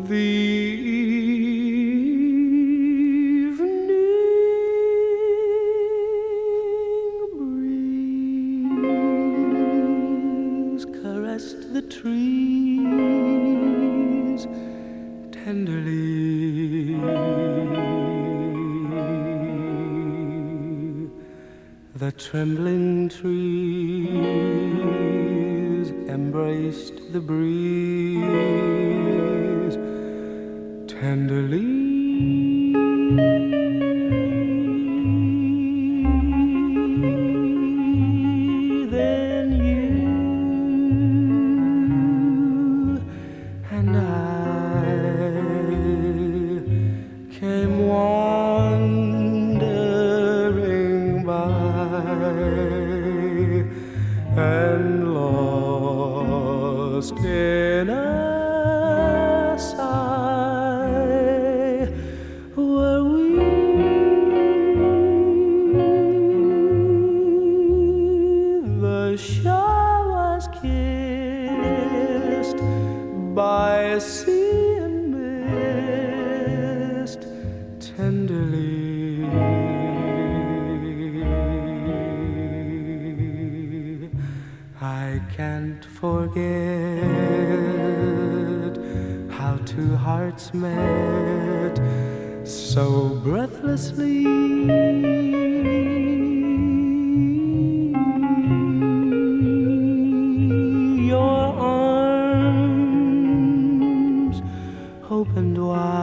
The evening breeze caressed the trees tenderly. The trembling trees embraced the breeze tenderly. Then you and I came wandering by and lost in a sigh were we. The shore was kissed by sea and mist tenderly. I can't forget how two hearts met so breathlessly. Your arms opened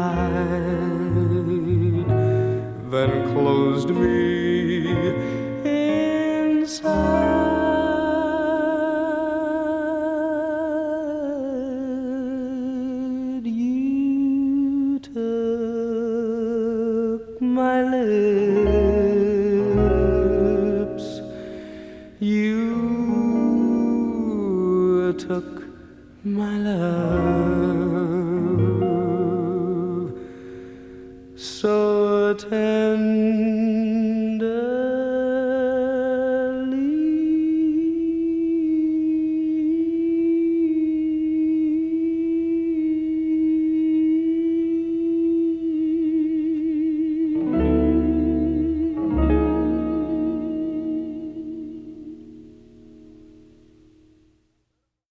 wide, then closed me inside. You took my lips, you took my love, so tender.